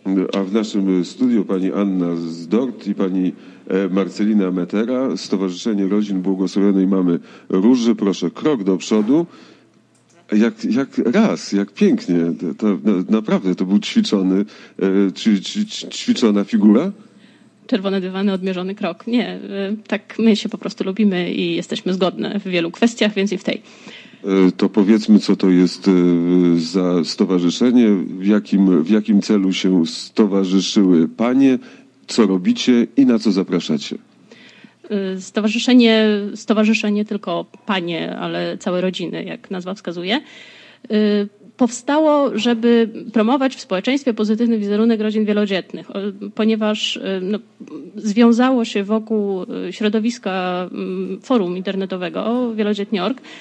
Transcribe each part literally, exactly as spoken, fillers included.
A w naszym studiu pani Anna Zdort i pani Marcelina Metera, Stowarzyszenie Rodzin Błogosławionej Mamy Róży. Proszę, krok do przodu. Jak, jak raz, jak pięknie. To, to, naprawdę to był ćwiczony, czy, czy, ćwiczona figura? Czerwone dywany, odmierzony krok. Nie, tak my się po prostu lubimy i jesteśmy zgodne w wielu kwestiach, więc i w tej. To powiedzmy, co to jest za stowarzyszenie, w jakim, w jakim celu się stowarzyszyły panie, co robicie i na co zapraszacie? Stowarzyszenie, stowarzyszenie tylko panie, ale całe rodziny, jak nazwa wskazuje, powstało, żeby promować w społeczeństwie pozytywny wizerunek rodzin wielodzietnych, ponieważ no, związało się wokół środowiska forum internetowego wielodzietnie kropka org.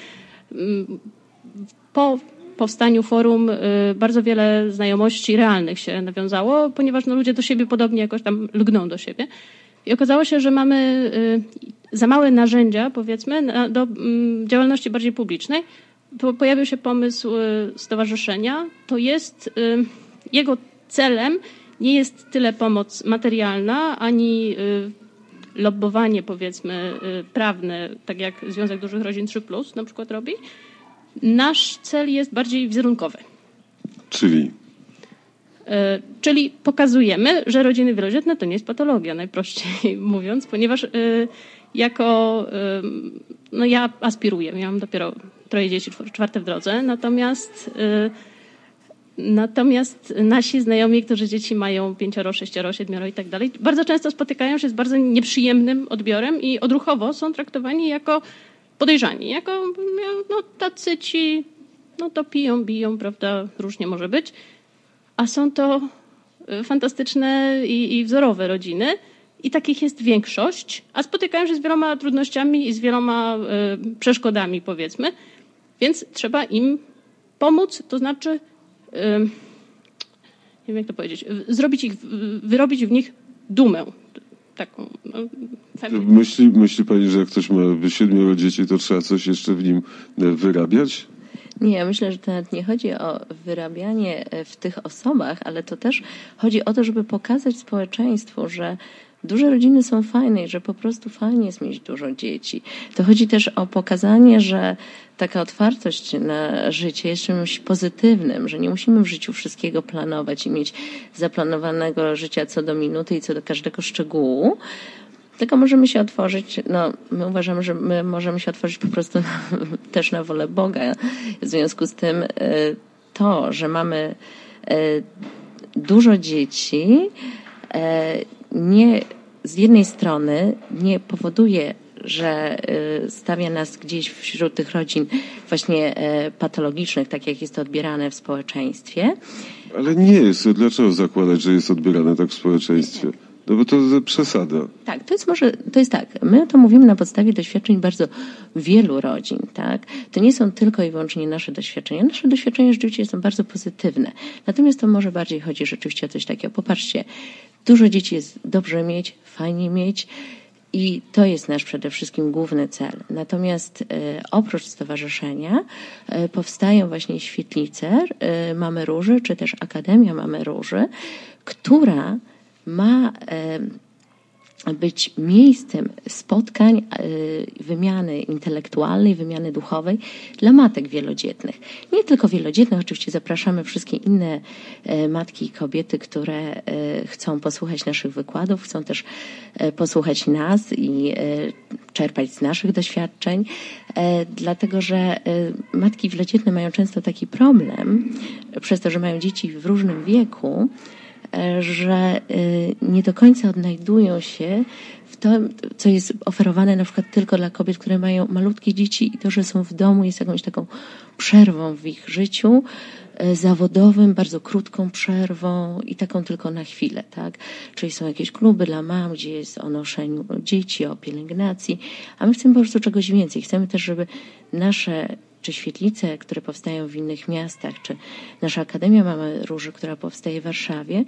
Po powstaniu forum bardzo wiele znajomości realnych się nawiązało, ponieważ no, ludzie do siebie podobnie jakoś tam lgną do siebie. I okazało się, że mamy za małe narzędzia, powiedzmy, do działalności bardziej publicznej. Pojawił się pomysł stowarzyszenia. To jest, jego celem nie jest tyle pomoc materialna, ani lobbowanie, powiedzmy, prawne, tak jak Związek Dużych Rodzin trzy plus na przykład robi. Nasz cel jest bardziej wizerunkowy. Czyli? Czyli pokazujemy, że rodziny wielodzietne to nie jest patologia, najprościej mówiąc, ponieważ jako, no ja aspiruję, miałam dopiero troje dzieci, czwarte w drodze, natomiast Natomiast nasi znajomi, którzy dzieci mają pięcioro, sześcioro, siedmioro i tak dalej, bardzo często spotykają się z bardzo nieprzyjemnym odbiorem i odruchowo są traktowani jako podejrzani, jako no, tacy ci, no to piją, biją, prawda, różnie może być, a są to fantastyczne i, i wzorowe rodziny i takich jest większość, a spotykają się z wieloma trudnościami i z wieloma y, przeszkodami, powiedzmy, więc trzeba im pomóc, to znaczy nie wiem jak to powiedzieć, zrobić ich, wyrobić w nich dumę. Taką, no, myśli, myśli pani, że jak ktoś ma siedmioro dzieci, to trzeba coś jeszcze w nim wyrabiać? Nie, ja myślę, że to nawet nie chodzi o wyrabianie w tych osobach, ale to też chodzi o to, żeby pokazać społeczeństwu, że duże rodziny są fajne i że po prostu fajnie jest mieć dużo dzieci. To chodzi też o pokazanie, że taka otwartość na życie jest czymś pozytywnym, że nie musimy w życiu wszystkiego planować i mieć zaplanowanego życia co do minuty i co do każdego szczegółu, tylko możemy się otworzyć, no my uważamy, że my możemy się otworzyć po prostu na, też na wolę Boga. W związku z tym to, że mamy dużo dzieci, nie, z jednej strony nie powoduje, że stawia nas gdzieś wśród tych rodzin właśnie patologicznych, tak jak jest to odbierane w społeczeństwie. Ale nie jest. Dlaczego zakładać, że jest odbierane tak w społeczeństwie? No bo to przesada. Tak, to jest może, to jest tak, my to mówimy na podstawie doświadczeń bardzo wielu rodzin, tak? To nie są tylko i wyłącznie nasze doświadczenia. Nasze doświadczenia rzeczywiście są bardzo pozytywne. Natomiast to może bardziej chodzi rzeczywiście o coś takiego. Popatrzcie, dużo dzieci jest dobrze mieć, fajnie mieć i to jest nasz przede wszystkim główny cel. Natomiast e, oprócz stowarzyszenia e, powstają właśnie świetlice e, Mamy Róży, czy też Akademia Mamy Róży, która ma być miejscem spotkań, wymiany intelektualnej, wymiany duchowej dla matek wielodzietnych. Nie tylko wielodzietnych, oczywiście zapraszamy wszystkie inne matki i kobiety, które chcą posłuchać naszych wykładów, chcą też posłuchać nas i czerpać z naszych doświadczeń, dlatego że matki wielodzietne mają często taki problem, przez to, że mają dzieci w różnym wieku, że nie do końca odnajdują się w tym, co jest oferowane na przykład tylko dla kobiet, które mają malutkie dzieci i to, że są w domu jest jakąś taką przerwą w ich życiu zawodowym, bardzo krótką przerwą i taką tylko na chwilę, tak? Czyli są jakieś kluby dla mam, gdzie jest o noszeniu dzieci, o pielęgnacji, a my chcemy po prostu czegoś więcej. Chcemy też, żeby nasze czy świetlice, które powstają w innych miastach, czy nasza Akademia Mamy Róży, która powstaje w Warszawie,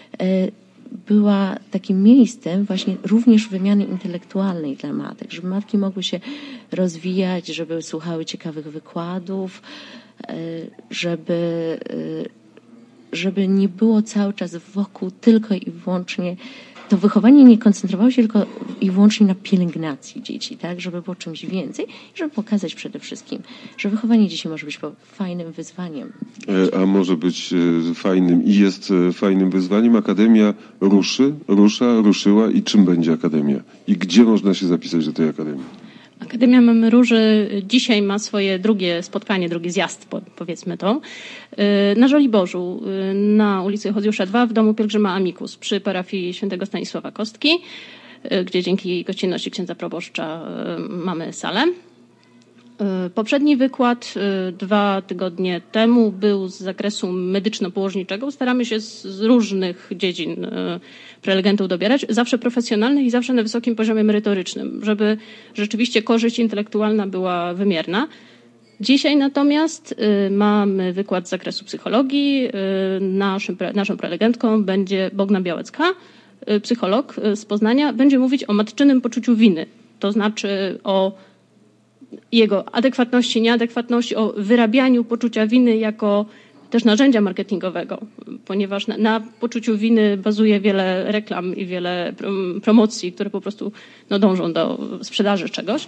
była takim miejscem właśnie również wymiany intelektualnej dla matek, żeby matki mogły się rozwijać, żeby słuchały ciekawych wykładów, żeby żeby nie było cały czas wokół tylko i wyłącznie, to wychowanie nie koncentrowało się tylko i wyłącznie na pielęgnacji dzieci, tak, żeby było czymś więcej, żeby pokazać przede wszystkim, że wychowanie dzieci może być fajnym wyzwaniem. A może być fajnym i jest fajnym wyzwaniem. Akademia ruszy, rusza, ruszyła i czym będzie Akademia? I gdzie można się zapisać do tej Akademii? Akademia Mamy Róży dzisiaj ma swoje drugie spotkanie, drugi zjazd, powiedzmy to, na Żoliborzu, na ulicy Chodziusza dwa w domu pielgrzyma Amicus przy parafii świętego Stanisława Kostki, gdzie dzięki gościnności księdza proboszcza mamy salę. Poprzedni wykład dwa tygodnie temu był z zakresu medyczno-położniczego. Staramy się z, z różnych dziedzin prelegentów dobierać, zawsze profesjonalnych i zawsze na wysokim poziomie merytorycznym, żeby rzeczywiście korzyść intelektualna była wymierna. Dzisiaj natomiast mamy wykład z zakresu psychologii. Naszym, naszą prelegentką będzie Bogna Białecka, psycholog z Poznania. Będzie mówić o matczynym poczuciu winy, to znaczy o jego adekwatności, nieadekwatności, o wyrabianiu poczucia winy jako też narzędzia marketingowego, ponieważ na, na poczuciu winy bazuje wiele reklam i wiele promocji, które po prostu no, dążą do sprzedaży czegoś.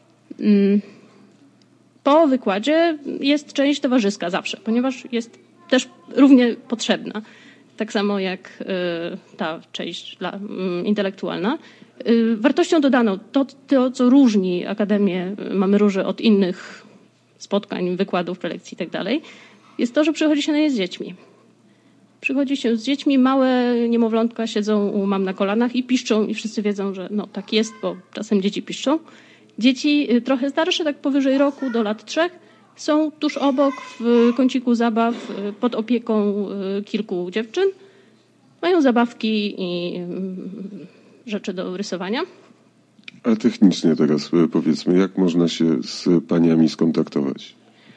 Po wykładzie jest część towarzyska zawsze, ponieważ jest też równie potrzebna, tak samo jak ta część dla, intelektualna. Wartością dodaną, to, to co różni Akademię Mamy Róży od innych spotkań, wykładów, prelekcji i tak dalej, jest to, że przychodzi się na je z dziećmi. Przychodzi się z dziećmi, małe niemowlątka siedzą u mam na kolanach i piszczą i wszyscy wiedzą, że no tak jest, bo czasem dzieci piszczą. Dzieci trochę starsze, tak powyżej roku do lat trzech, są tuż obok w kąciku zabaw pod opieką kilku dziewczyn. Mają zabawki i rzeczy do rysowania. A technicznie teraz powiedzmy, jak można się z paniami skontaktować?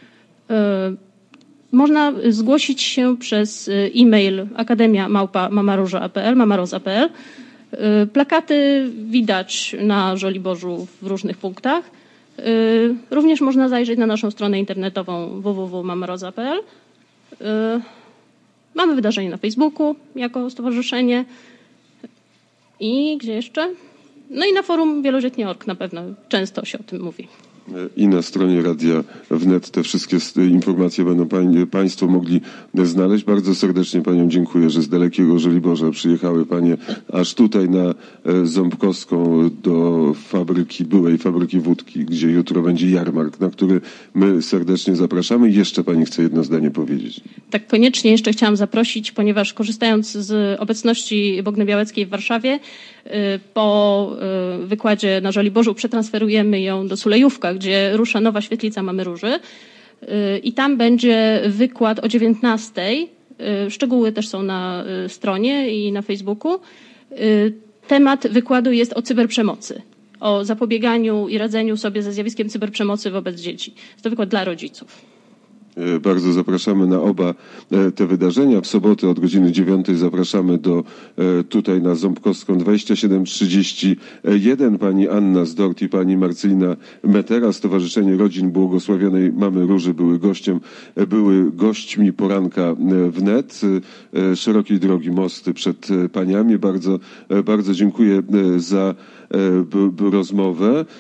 Można zgłosić się przez e-mail akademia małpa mamaróża kropka p l, mamaroza kropka p l. Plakaty widać na Żoliborzu w różnych punktach. Również można zajrzeć na naszą stronę internetową w w w kropka mamaroza kropka p l. Mamy wydarzenie na Facebooku jako stowarzyszenie. I gdzie jeszcze? No i na forum wielodzietnie kropka org na pewno często się o tym mówi. I na stronie Radia Wnet te wszystkie informacje będą pań, Państwo mogli znaleźć. Bardzo serdecznie Paniom dziękuję, że z dalekiego Żoliborza przyjechały Panie aż tutaj na Ząbkowską do fabryki, byłej fabryki wódki, gdzie jutro będzie jarmark, na który my serdecznie zapraszamy. I jeszcze Pani chce jedno zdanie powiedzieć. Tak, koniecznie jeszcze chciałam zaprosić, ponieważ korzystając z obecności Bogny Białeckiej w Warszawie, po wykładzie na Żoliborzu przetransferujemy ją do Sulejówka, gdzie rusza nowa świetlica Mamy Róży i tam będzie wykład o dziewiętnastej. Szczegóły też są na stronie i na Facebooku. Temat wykładu jest o cyberprzemocy, o zapobieganiu i radzeniu sobie ze zjawiskiem cyberprzemocy wobec dzieci. Jest to wykład dla rodziców. Bardzo zapraszamy na oba te wydarzenia. W sobotę od godziny dziewiątej zapraszamy do tutaj na Ząbkowską dwadzieścia siedem trzydzieści jeden. Pani Anna Zdort i pani Marcelina Metera, Stowarzyszenie Rodzin Błogosławionej Mamy Róży były gościem, były gośćmi poranka wnet. Szerokiej drogi mosty przed paniami. Bardzo, bardzo dziękuję za rozmowę.